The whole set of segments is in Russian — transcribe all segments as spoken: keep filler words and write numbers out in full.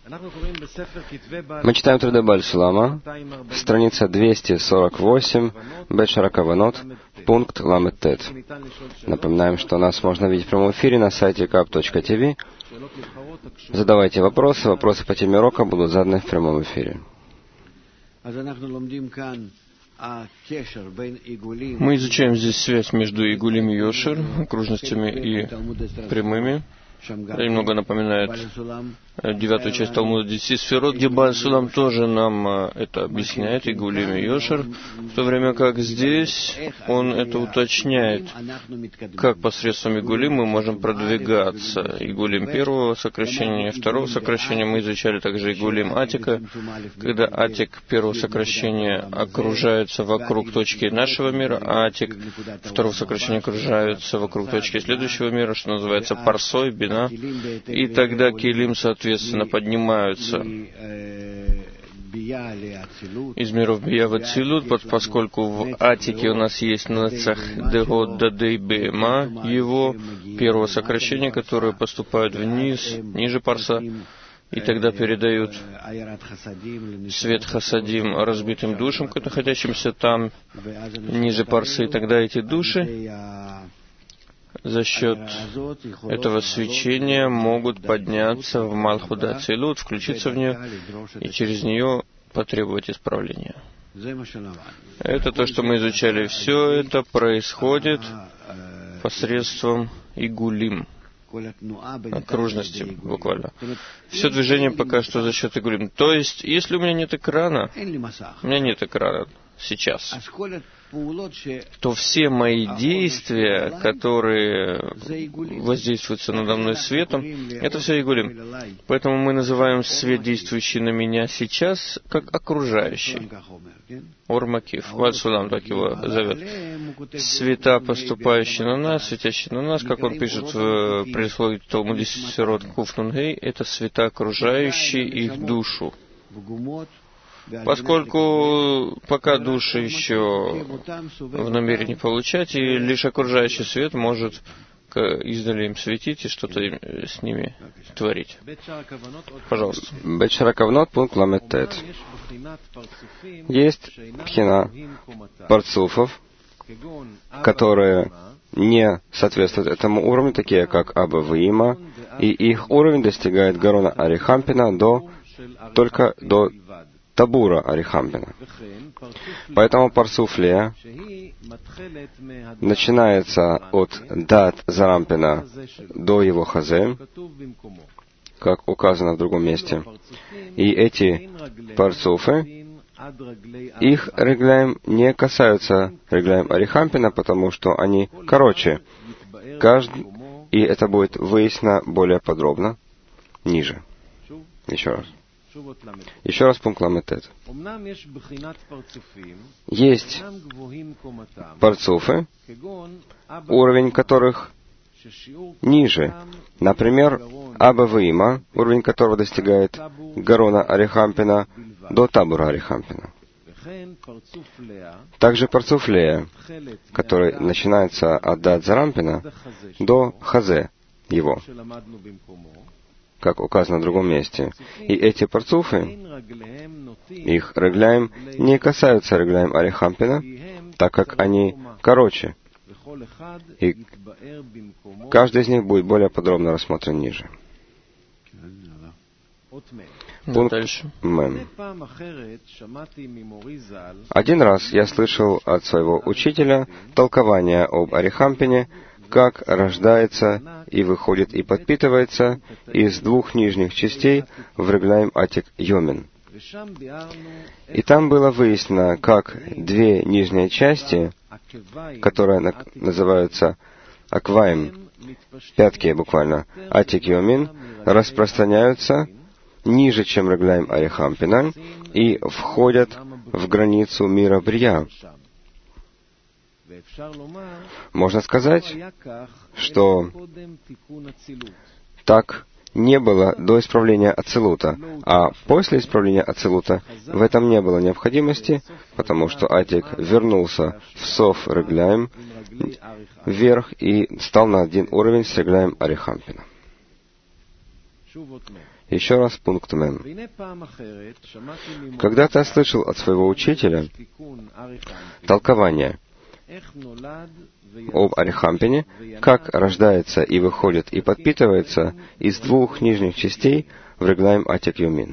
Мы читаем труды Бааль Сулама, страница двести сорок восемь, Бет Шара Каванот, пункт Ламет Тет. Напоминаем, что нас можно видеть в прямом эфире на сайте кап точка ти ви. Задавайте вопросы, вопросы по теме урока будут заданы в прямом эфире. Мы изучаем здесь связь между Игулим и Йошер, окружностями и прямыми. Это немного напоминает девятую часть Талмуда десяти сферот, где Бааль Сулам тоже нам это объясняет, Игулим и Йошер, в то время как здесь он это уточняет, как посредством Игулим мы можем продвигаться. Игулим первого сокращения, второго сокращения мы изучали также Игулим Атика, когда Атик первого сокращения окружается вокруг точки нашего мира, а Атик второго сокращения окружается вокруг точки следующего мира, что называется Парсой, Бина, и тогда Килим, соответственно, Соответственно, поднимаются из миров Бия в Ацилут, поскольку в Атике у нас есть Нацах Дегот Дадей Бема, его первого сокращения, которые поступают вниз, ниже Парса, и тогда передают свет Хасадим разбитым душам, находящимся там, ниже Парсы, и тогда эти души за счет этого свечения могут подняться в Малхут Ацилут, включиться в нее и через нее потребовать исправления. Это то, что мы изучали. Все это происходит посредством Игулим, окружности буквально. Все движение пока что за счет Игулим. То есть, если у меня нет экрана, у меня нет экрана сейчас, то все мои действия, которые воздействуются надо мной светом, это все Игулим. Поэтому мы называем свет, действующий на меня сейчас, как окружающий. Ормакив. Бааль Сулам так его зовет. Света, поступающие на нас, светящие на нас, как он пишет в предисловии Талмуде Сферот Куфнун Гей, это света, окружающие их душу. Поскольку пока души еще в намерении получать, и лишь окружающий свет может издали им светить и что-то с ними творить. Пожалуйста. Бет Шара Каванот, пункт Ламет Тет. Есть пхина парцуфов, которые не соответствуют этому уровню, такие как Аба Виима, и их уровень достигает Гарона Арихампина до, только до Табура Арихампина. Поэтому парцуф Лея начинается от Дат Зарампина до его Хазе, как указано в другом месте. И эти парцуфы, их регляем не касаются регляем Арихампина, потому что они короче. Каждый, и это будет выяснено более подробно ниже. Еще раз. Еще раз пункт Ламет Тет. Есть парцуфы, уровень которых ниже. Например, Аба Виима, уровень которого достигает Гарона Арихампина до Табура Арихампина. Также парцуф Лея, который начинается от Дат Зарампина до Хазе его, как указано в другом месте. И эти парцуфы, их регляем, не касаются регляем Арихампина, так как они короче. И каждый из них будет более подробно рассмотрен ниже. Пункт Мем. Один раз я слышал от своего учителя толкование об Арихампине, как рождается и выходит и подпитывается из двух нижних частей в регляем Атик Йомин. И там было выяснено, как две нижние части, которые называются Акваим, пятки буквально, Атик Йомин, распространяются ниже, чем регляем Арихампина, и входят в границу мира Брия. Можно сказать, что так не было до исправления Ацилута, а после исправления Ацилута в этом не было необходимости, потому что Атик вернулся в Сов Регляем вверх и стал на один уровень с Регляем Арихампина. Еще раз пункт Мем. Когда-то я слышал от своего учителя толкование об Арихампине, как рождается и выходит и подпитывается из двух нижних частей в Реглаим Атик Йомин.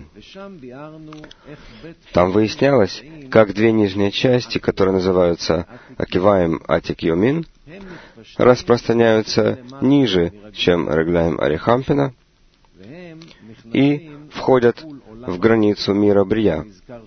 Там выяснялось, как две нижние части, которые называются Акиваим Атик Йомин, распространяются ниже, чем Реглаим Арихампина, и входят в границу мира Брия.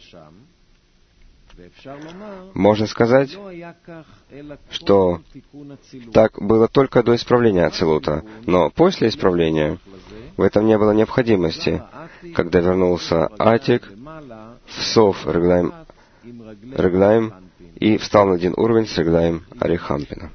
Можно сказать, что так было только до исправления Ацилута, но после исправления в этом не было необходимости, когда вернулся Атик в Сов Реглаим, Реглаим и встал на один уровень с Реглаим Арихампина.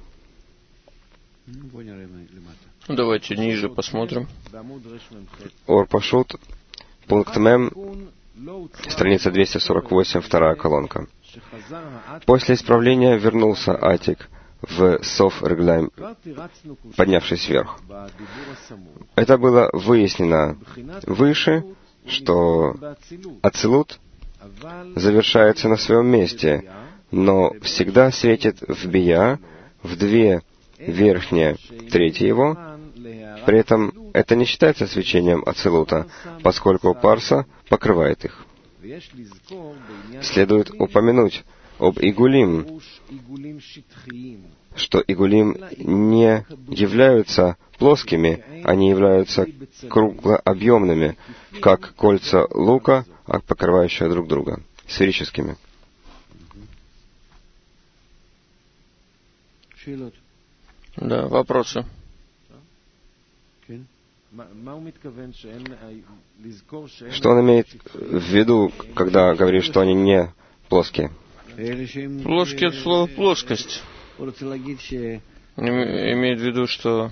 Давайте ниже посмотрим. Ор Пашут, пункт Мем, страница двести сорок восемь, вторая колонка. После исправления вернулся Атик в Сов Реглаим, поднявшись вверх. Это было выяснено выше, что Ацилут завершается на своем месте, но всегда светит в Бия, в две верхние трети его. При этом это не считается свечением Ацилута, поскольку Парса покрывает их. Следует упомянуть об Игулим, что Игулим не являются плоскими, они являются круглообъемными, как кольца лука, покрывающие друг друга, сферическими. Да, вопросы. Что он имеет в виду, когда говорит, что они не плоские? Плоские от слова плоскость. Имеет в виду, что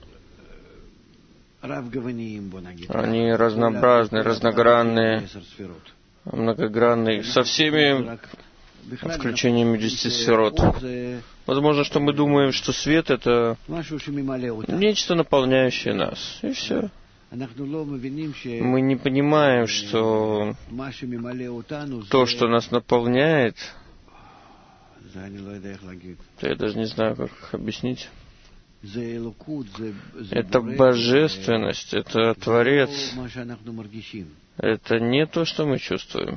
они разнообразные, разногранные, многогранные, со всеми включениями десяти сферот. Возможно, что мы думаем, что свет — это нечто, наполняющее нас, и все. Мы не понимаем, что то, что нас наполняет, я даже не знаю, как объяснить. Это божественность, это Творец. Это не то, что мы чувствуем.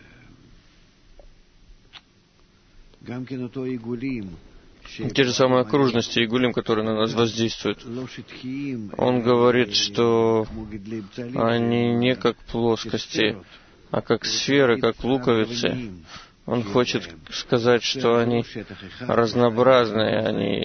Те же самые окружности Игулим, которые на нас воздействуют. Он говорит, что они не как плоскости, а как сферы, как луковицы. Он хочет сказать, что они разнообразные, они...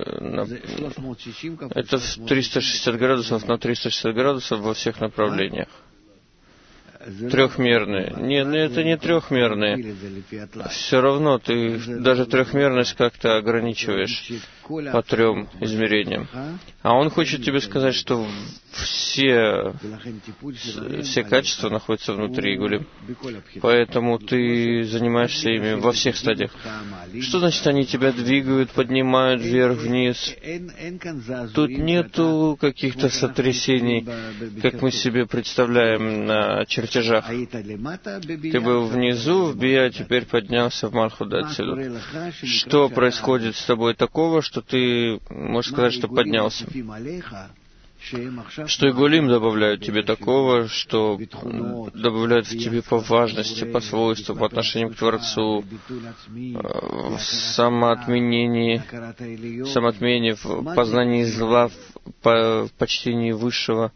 Это в триста шестьдесят градусов на триста шестьдесят градусов во всех направлениях. Трехмерные. Нет, это не трехмерные. Все равно ты даже трехмерность как-то ограничиваешь по трем измерениям. А он хочет тебе сказать, что все, все качества находятся внутри Игулим. Поэтому ты занимаешься ими во всех стадиях. Что значит, они тебя двигают, поднимают вверх-вниз? Тут нету каких-то сотрясений, как мы себе представляем на чертежах. Ты был внизу, в Бия, а теперь поднялся в Малхут Ацилут. Что происходит с тобой такого, что ты можешь сказать, что поднялся? Что Игулим добавляют тебе такого, что добавляют в тебе по важности, по свойству, по отношению к Творцу, в самоотменении, самоотмене, в познании зла, в почтении Высшего.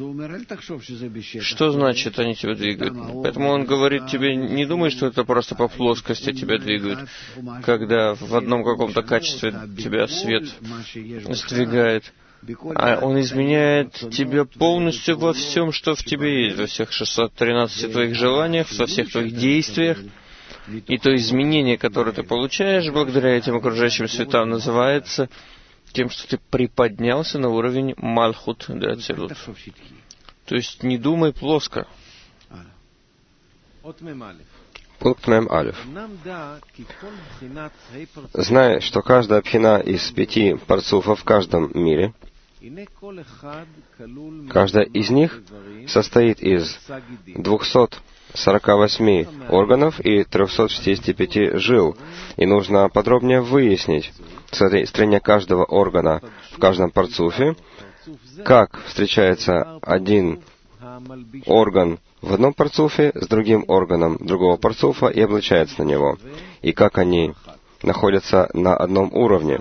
Что значит, они тебя двигают? Поэтому он говорит тебе, не думай, что это просто по плоскости тебя двигают, когда в одном каком-то качестве тебя свет сдвигает. А он изменяет тебя полностью во всем, что в тебе есть, во всех шестьсот тринадцати твоих желаниях, во всех твоих действиях. И то изменение, которое ты получаешь благодаря этим окружающим светам, называется тем, что ты приподнялся на уровень Малхут де Ацилут. То есть не думай плоско. Пункт Мем Алеф. Зная, что каждая пхина из пяти парцуфа в каждом мире Каждая из них состоит из двухсот сорока восьми органов и трехсот шестидесяти пяти жил. И нужно подробнее выяснить строение каждого органа в каждом парцуфе, как встречается один орган в одном парцуфе с другим органом другого парцуфа и облачается на него, и как они находятся на одном уровне.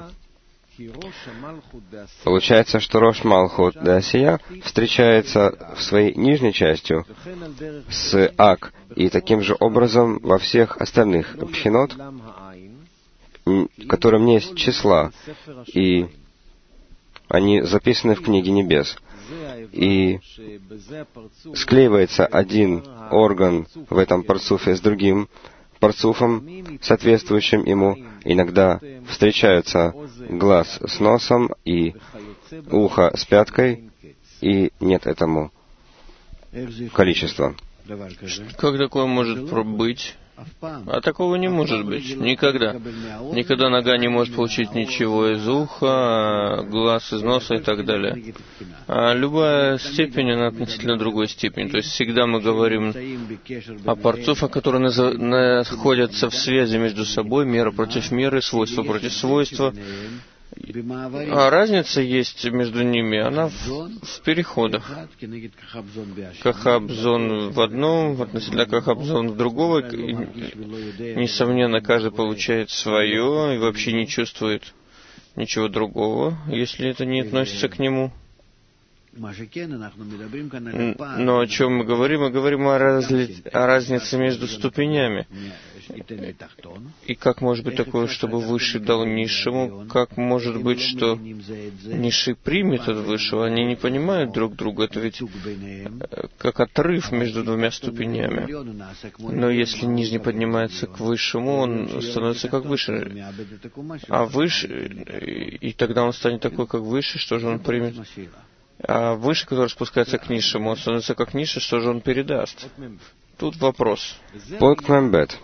Получается, что Рош Малхут де Асия встречается в своей нижней частью с Ак, и таким же образом во всех остальных пхинот, которым нет числа, и они записаны в книге небес. И склеивается один орган в этом парцуфе с другим парцуфом, соответствующим ему. Иногда встречаются глаз с носом и ухо с пяткой, и нет этому количества. Как такое может быть? А такого не может быть. Никогда. Никогда нога не может получить ничего из уха, глаз из носа и так далее. А любая степень, она относительно другой степени. То есть всегда мы говорим о парцуфах, которые находятся в связи между собой, мера против меры, свойство против свойства. А разница есть между ними, она в, в переходах. Кахабзон в одном, относительно Кахабзон в другого. И, несомненно, каждый получает свое и вообще не чувствует ничего другого, если это не относится к нему. Но о чем мы говорим? Мы говорим о, разли... о разнице между ступенями. И как может быть такое, чтобы высший дал низшему? Как может быть, что низший примет от высшего? Они не понимают друг друга. Это ведь как отрыв между двумя ступенями. Но если нижний поднимается к высшему, он становится как выше. А выше, и тогда он станет такой, как выше, что же он примет? А выше, который спускается к низшему, он становится как низший, что же он передаст? Тут вопрос. Пункт Мембет.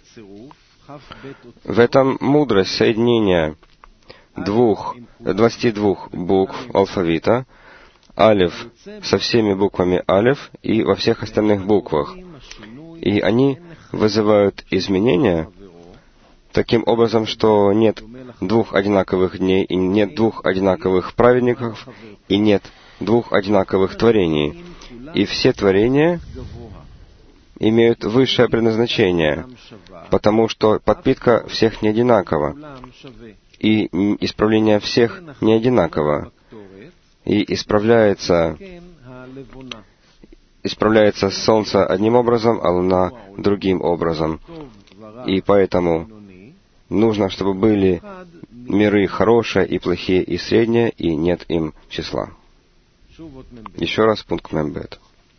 В этом мудрость соединения двух, двадцати двух букв алфавита, алиф со всеми буквами алиф и во всех остальных буквах. И они вызывают изменения таким образом, что нет двух одинаковых дней, и нет двух одинаковых праведников, и нет двух одинаковых творений. И все творения имеют высшее предназначение, потому что подпитка всех не одинакова, и исправление всех не одинаково, и исправляется, исправляется солнце одним образом, а луна другим образом. И поэтому нужно, чтобы были миры хорошие и плохие и средние, и нет им числа. Еще раз пункт Мембет.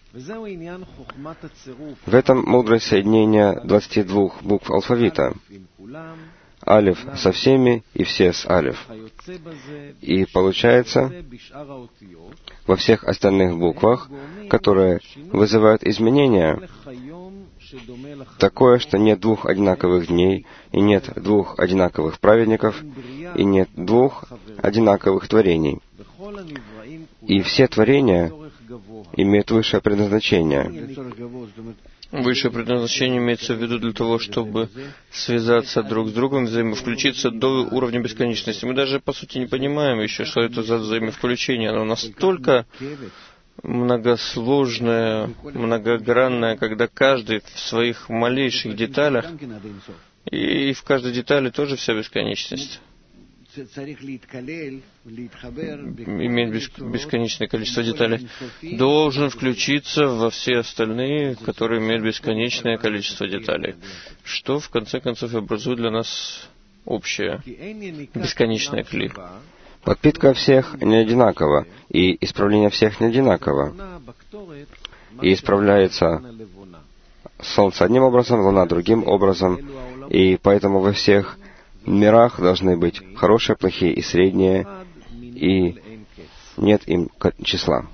В этом мудрость соединения двадцати двух букв алфавита. Алиф со всеми и все с алиф. И получается, во всех остальных буквах, которые вызывают изменения, такое, что нет двух одинаковых дней, и нет двух одинаковых праведников, и нет двух одинаковых творений. И все творения имеют высшее предназначение. Высшее предназначение имеется в виду для того, чтобы связаться друг с другом, взаимовключиться до уровня бесконечности. Мы даже, по сути, не понимаем еще, что это за взаимовключение. Оно настолько многосложное, многогранное, когда каждый в своих малейших деталях, и в каждой детали тоже вся бесконечность. Имеет бесконечное количество деталей, должен включиться во все остальные, которые имеют бесконечное количество деталей, что в конце концов образует для нас общее бесконечное кли. Подпитка всех не одинакова, и исправление всех не одинаково. И исправляется солнце одним образом, луна другим образом, и поэтому во всех мирах должны быть хорошие, плохие и средние, и нет им числа.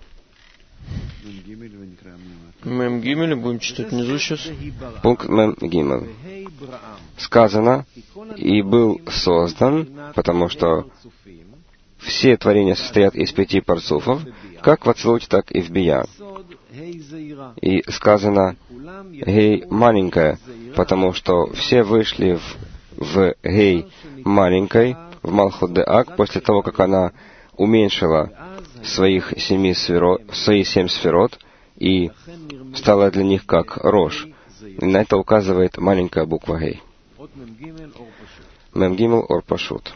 Мем Гимель, будем читать внизу сейчас. Пункт Мем Гимель. Сказано, и был создан, потому что все творения состоят из пяти парцуфов, как в Ацилуте, так и в Бия. И сказано «Гей маленькая», потому что все вышли в, в Гей маленькой, в Малхут де Ак, после того, как она уменьшила своих семи сферот, свои семь сферот и стала для них как рожь. И на это указывает маленькая буква Гей. Мем-гимел ор пашут.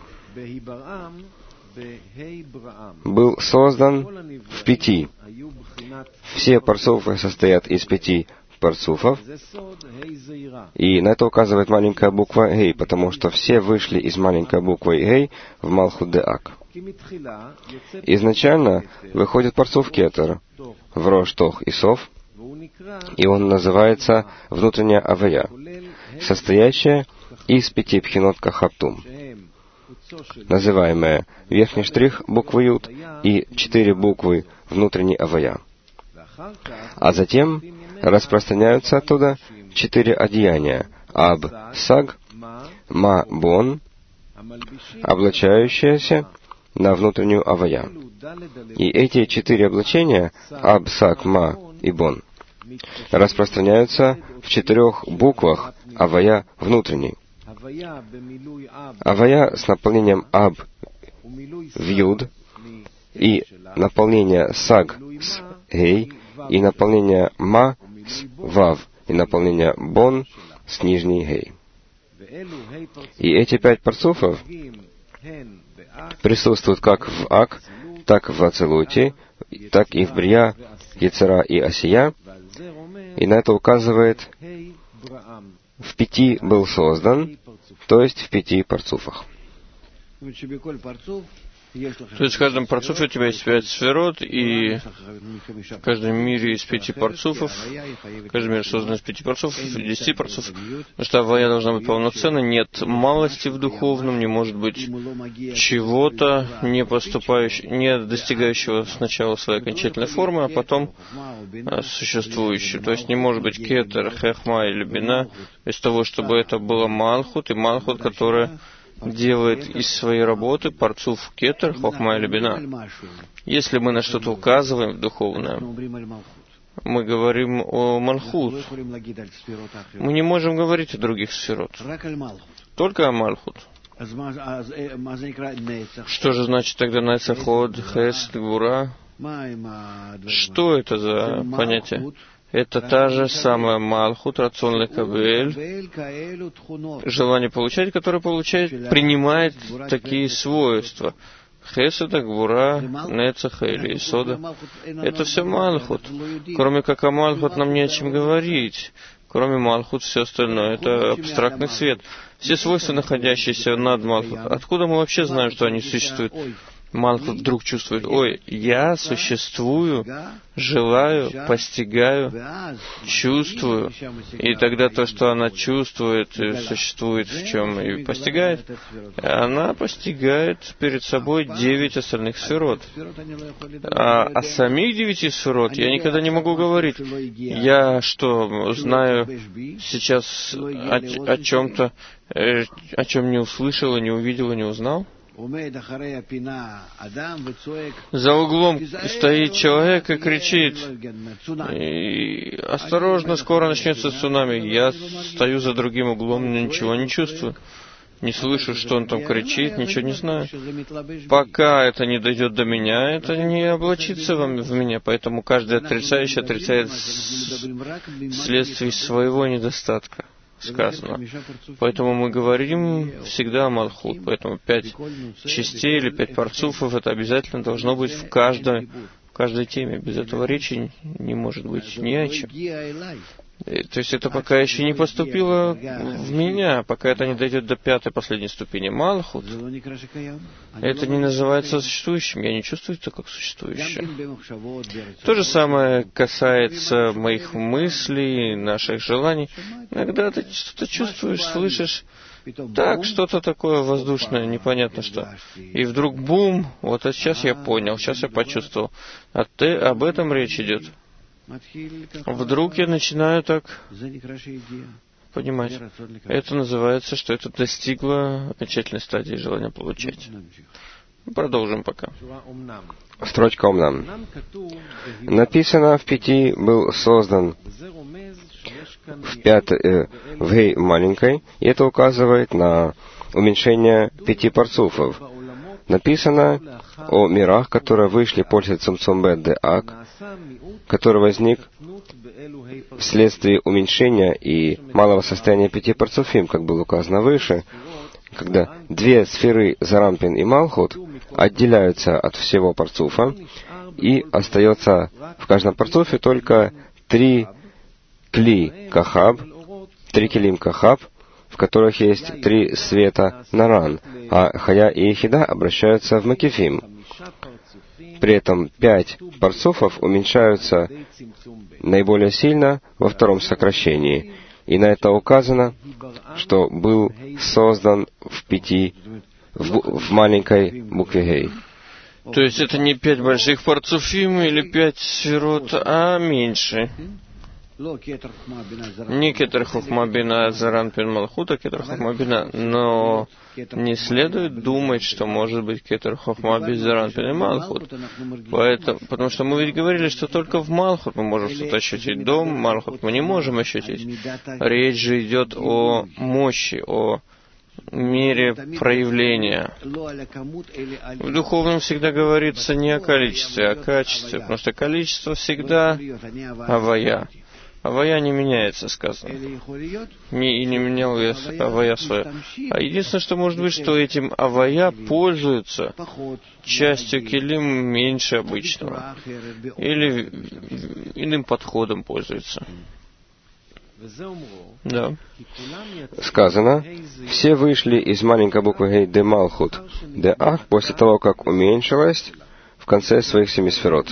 Был создан в пяти. Все парцуфы состоят из пяти парцуфов. И на это указывает маленькая буква Гей, потому что все вышли из маленькой буквы Гей в Малхут де Ак. Изначально выходит парцуф Кетер в Рош, Тох и Сов, и он называется внутренняя Авая, состоящая из пяти пхинот Кахаптум, называемая верхний штрих буквы Ют и четыре буквы внутренней Авая. А затем распространяются оттуда четыре одеяния Аб, Саг, Ма, Бон, облачающиеся на внутреннюю Авая. И эти четыре облачения, Аб, Саг, Ма и Бон, распространяются в четырех буквах Авая внутренней. Авая с наполнением Аб в Юд, и наполнение Саг с Гей, и наполнение Ма с Вав, и наполнение Бон с нижней Гей. И эти пять парцуфов присутствуют как в Ак, так в Ацилуте, так и в Брия, Ецера и Асия, и на это указывает «в пяти был создан», то есть в пяти парцуфах. То есть в каждом парцуфе у тебя есть пять сферот, и в каждом мире из пяти парцуфов, каждый мир создан из пяти парцуфов, десяти парцуфов, потому что авая должна быть полноценной, нет малости в духовном, не может быть чего-то, не поступающего, не достигающего сначала своей окончательной формы, а потом а, существующего. То есть не может быть кетер, хехма или бина, без того, чтобы это было малхут, и малхут, которая делает из своей работы парцуф кетер, хохма или бина. Если мы на что-то указываем духовное, мы говорим о малхут. Мы не можем говорить о других сферот. Только о малхут. Что же значит тогда нецаход, хес, гвура? Что это за понятие? Это та же самая Малхут, Рацон Лекавель, желание получать, которое получает, принимает такие свойства. Хесед, Гвура, Нецах или Исода. Это все Малхут. Кроме как о Малхут нам не о чем говорить. Кроме Малхут все остальное. Это абстрактный свет. Все свойства, находящиеся над Малхут. Откуда мы вообще знаем, что они существуют? Малхут вдруг чувствует, ой, я существую, желаю, постигаю, чувствую. И тогда то, что она чувствует, и существует в чем и постигает, она постигает перед собой девять остальных сферот. А о самих девяти сферот я никогда не могу говорить. Я что, знаю сейчас о, о чем-то, о чем не услышал, не увидел, не узнал? За углом стоит человек и кричит, и осторожно, скоро начнется цунами. Я стою за другим углом, ничего не чувствую. Не слышу, что он там кричит, ничего не знаю. Пока это не дойдет до меня, это не облачится в меня. Поэтому каждый отрицающий отрицает вследствие своего недостатка. Сказано. Поэтому мы говорим всегда о Малхут. Поэтому пять частей или пять парцуфов это обязательно должно быть в каждой, в каждой теме. Без этого речи не может быть ни о чем. То есть это пока еще не поступило в меня, пока это не дойдет до пятой последней ступени Малхут. Это не называется существующим, я не чувствую это как существующее. То же самое касается моих мыслей, наших желаний. Иногда ты что-то чувствуешь, слышишь, так, что-то такое воздушное, непонятно что. И вдруг бум, вот а сейчас я понял, сейчас я почувствовал. А ты, об этом речь идет. Вдруг я начинаю так понимать. Это называется, что это достигло окончательной стадии желания получать. Продолжим пока. Строчка «Омнам». Написано, в пяти был создан в пятой, э, в гей маленькой, и это указывает на уменьшение пяти парцуфов. Написано о мирах, которые вышли после Цимцум бет де Ак, который возник вследствие уменьшения и малого состояния пяти парцуфим, как было указано выше, когда две сферы Зарампин и Малхут отделяются от всего парцуфа, и остается в каждом парцуфе только три кли кахаб, три килим кахаб, в которых есть три света наран, а хая и ехида обращаются в макифим. При этом пять парцуфов уменьшаются наиболее сильно во втором сокращении. И на это указано, что был создан в пяти, в, в маленькой букве гей. То есть это не пять больших парцуфим или пять сферот, а меньше. Не кетер хохма бина заранпин малхута, кетер хохма бина, но не следует думать, что может быть кетер хохма без заранпин и малхут. Поэтому, потому что мы ведь говорили, что только в малхут мы можем что-то ощутить. Дом, малхут мы не можем ощутить. Речь же идет о мощи, о мере проявления. В духовном всегда говорится не о количестве, а о качестве, потому что количество всегда авая. Авая не меняется, сказано. Не, и не менял я авая свое. А единственное, что может быть, что этим авая пользуется частью килим меньше обычного. Или иным подходом пользуется. Да. Сказано, все вышли из маленькой буквы гей де Малхут де Ак после того, как уменьшилась в конце своих семи сферот.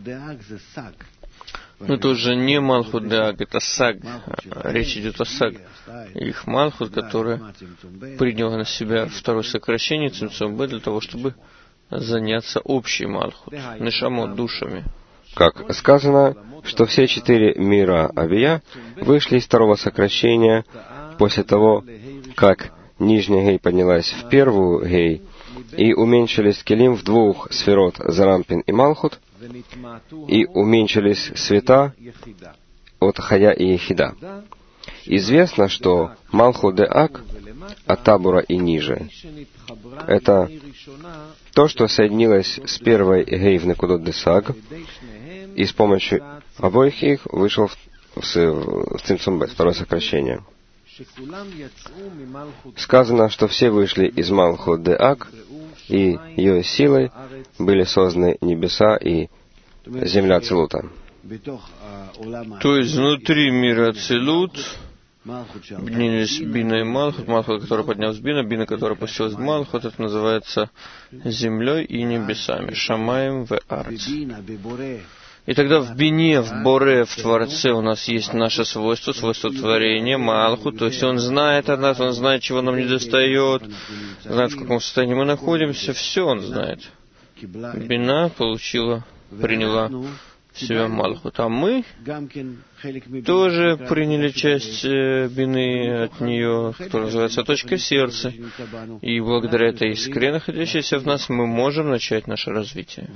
Ну, тут же не Малхут де Ак, это Саг. Речь идет о Саг. Их Малхут, который принял на себя второе сокращение Цимцум бет для того, чтобы заняться общей Малхут, нешамот, душами. Как сказано, что все четыре мира Авия вышли из второго сокращения после того, как нижняя гей поднялась в первую гей, и уменьшились келим в двух сферот Зарампин и Малхут, и уменьшились света от Хая и Ехида. Известно, что Малхут де Ак от Табура и ниже — это то, что соединилось с первой гей в Некудот де Саг, и с помощью обоих их вышел в, в, в Цимцум бет, второе сокращение. Сказано, что все вышли из Малхут де Ак, и ее силой были созданы небеса и земля Ацилута. То есть внутри мира Ацилут поднялись Бина и Малхут, Малхут, который поднялся Бина, Бина, который опустилась в Малхут, это называется землей и небесами, Шамаем в Арц. И тогда в Бине, в Боре, в Творце у нас есть наше свойство, свойство творения, Малхут, то есть он знает о нас, он знает, чего нам недостает, знает, в каком состоянии мы находимся, все он знает. Бина получила, приняла в себя Малхут, а мы тоже приняли часть Бины от нее, которая называется точка сердца, и благодаря этой искре, находящейся в нас, мы можем начать наше развитие.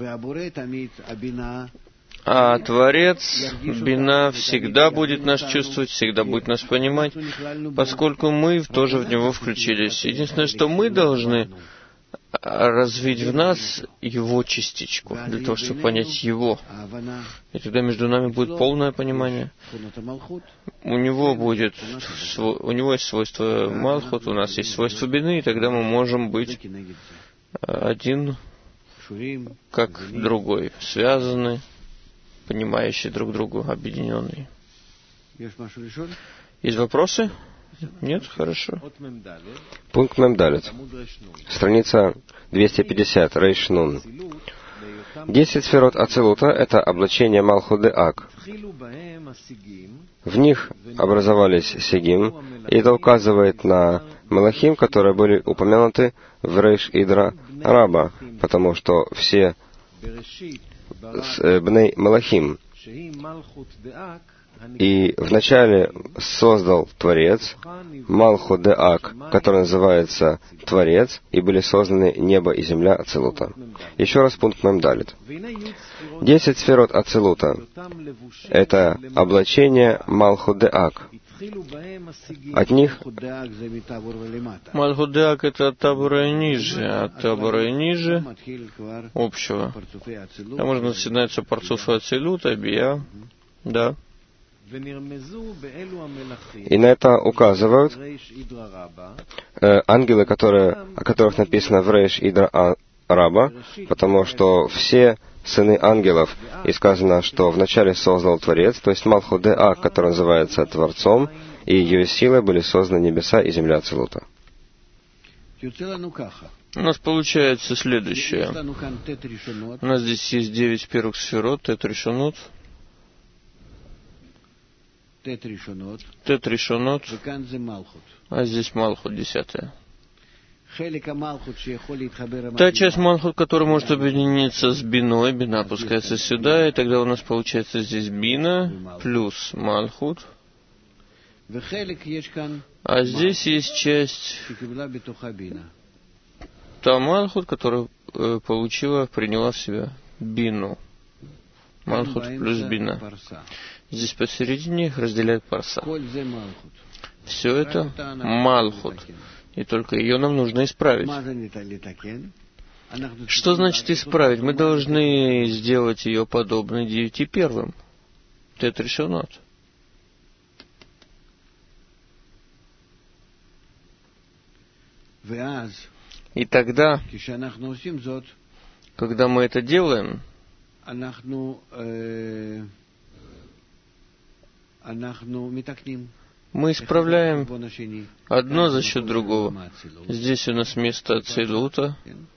А Творец, Бина, всегда будет нас чувствовать, всегда будет нас понимать, поскольку мы тоже в Него включились. Единственное, что мы должны развить в нас Его частичку, для того, чтобы понять Его. И тогда между нами будет полное понимание. У Него будет, у Него есть свойство Малхут, у нас есть свойство Бины, и тогда мы можем быть один как другой, связаны, понимающие друг другу, объединенные. Есть вопросы? Нет? Хорошо. Пункт Мемдалет. Страница двести пятьдесят. Рейш Нун. Десять сферот Ацилута — это облачение Малхут де Ак. В них образовались Сегим, и это указывает на Мелахим, которые были упомянуты в Рейш Идра Раба, потому что все Бней Мелахим, И вначале создал Творец, Малху де Ак, который называется Творец, и были созданы небо и земля Ацилута. Еще раз пункт Мемдалит. Десять сферот Ацилута — это облачение Малху де Ак. От них Малхут де Ак — это от табора и ниже, от табора и ниже общего. Там можно начинается парцуфа Ацилута, Бия, да. И на это указывают э, ангелы, которые, о которых написано в Рейш Идра Раба, потому что все сыны ангелов, и сказано, что вначале создал Творец, то есть Малхут де Ак, который называется Творцом, и ее силой были созданы небеса и земля Ацилута. У нас получается следующее. У нас здесь есть девять первых сферот, тет решонот, тет решонот, а здесь Малхут, десятая. Та часть Малхут, которая может объединиться с Биной, Бина опускается сюда, и тогда у нас получается здесь Бина плюс Малхут. А здесь есть часть та Малхут, которая э, получила, приняла в себя Бину. Малхут плюс Бина. Здесь посередине их разделяет парса. Все это Малхут. И только ее нам нужно исправить. Что значит исправить? Мы должны сделать ее подобной девяти первым. Тет решонот. И тогда, когда мы это делаем, мы исправляем одно за счет другого. Здесь у нас место Ацилута,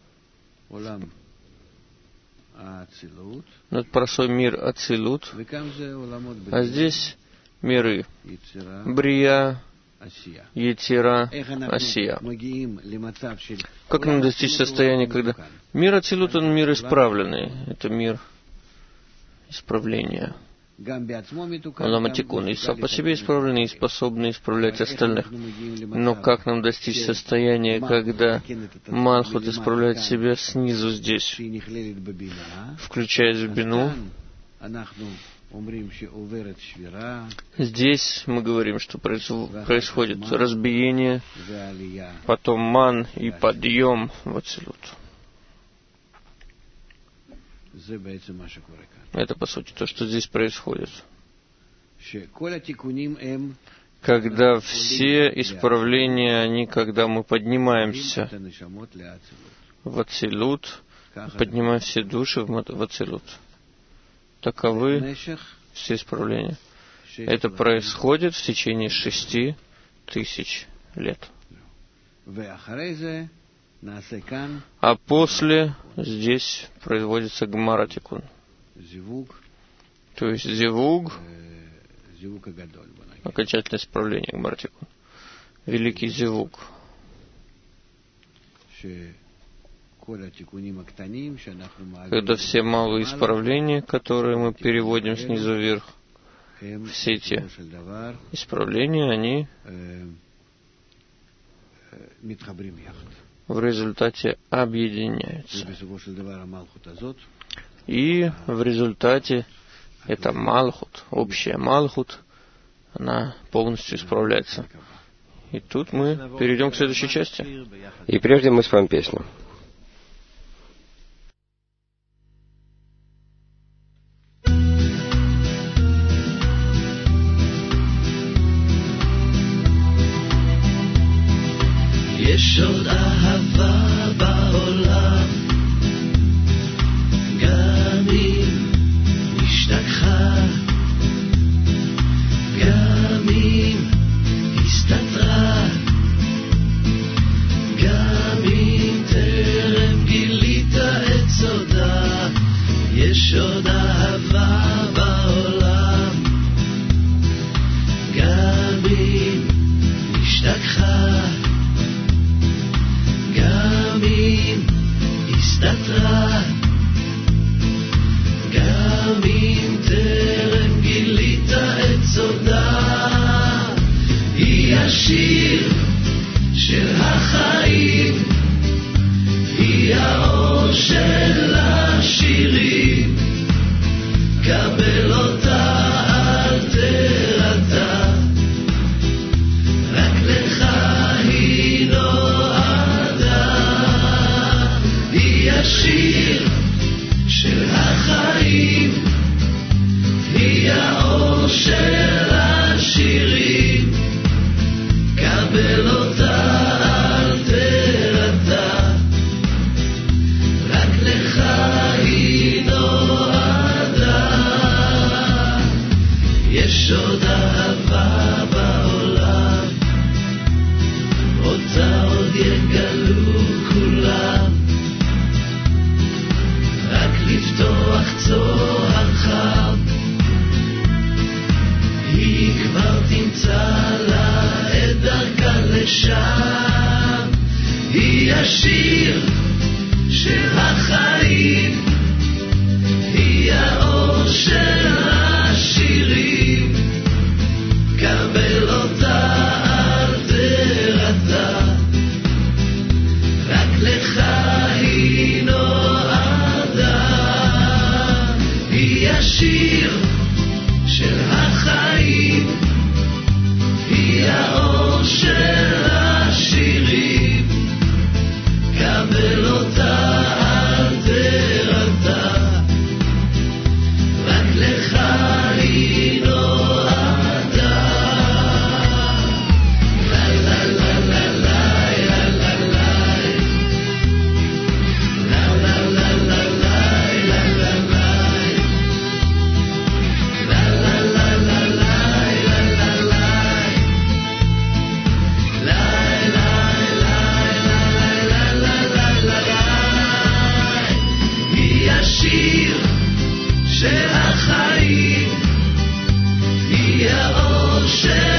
над просой мир Ацилут, а здесь миры Брия, Етира, Асия. Как нам достичь состояния, когда мир Ацилут, он мир исправленный, это мир исправления. Ламатикун, и сам по себе исправленный, и способный исправлять остальных. Но как нам достичь состояния, когда Малхут исправляет себя снизу здесь, включаясь в Бину? Здесь мы говорим, что происходит разбиение, потом ман и подъем в Ацилут. Это, по сути, то, что здесь происходит. Когда все исправления, они, когда мы поднимаемся в Ацилут, поднимаем все души в Ацилут. Таковы все исправления. Это происходит в течение шести тысяч лет. А после здесь производится гмаратикун. То есть зивуг, окончательное исправление гмаратикун. Великий зивуг. Когда все малые исправления, которые мы переводим снизу вверх, все эти исправления, они в результате объединяются. И в результате эта Малхут, общая Малхут, она полностью исправляется. И тут мы перейдем к следующей части. И прежде мы споем песню. יש עוד אהבה בעולם, גם אם השתכחה, גם אם הסתתרה, גם אם טרם גילית את סודה. יש עוד אהבה בעולם, גם אם השתכחה, גם אם הסתתרה, גם אם טרם גילית את של השירים, קבל אותה אל תרתע, רק לך היא נועדה. יש עוד אהבה בעולם, אותה עוד יגלו כולם, רק לפתוח צוהר חם, היא כבר תמצא לה את דרכה לשם. היא השיר של החיים, היא האור של השירים, קבל אותה אל תרתע, רק לך היא נועדה. היא השיר של החיים, היא האור של השירים, קבל אותה אל תרתע, רק לך היא נועדה. לה לה לה לה לה לה לה לה לה לה לה השיר של החיים, היא האור של